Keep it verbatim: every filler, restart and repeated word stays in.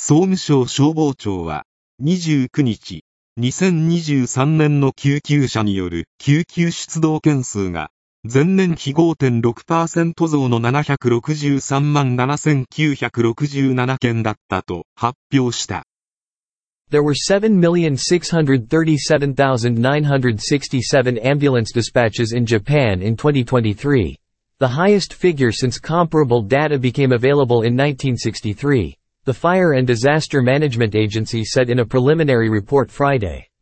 総務省消防庁は、にじゅうくにち、にせんにじゅうさんねんの救急車による救急出動件数が、前年比 ごてんろくパーセント 増のななひゃくろくじゅうさんまんななせんきゅうひゃくろくじゅうななけんだったと発表した。 There were seven million six hundred thirty-seven thousand nine hundred sixty-seven ambulance dispatches in Japan in twenty twenty-three, the highest figure since comparable data became available in nineteen sixty-three, the Fire and Disaster Management Agency said in a preliminary report Friday.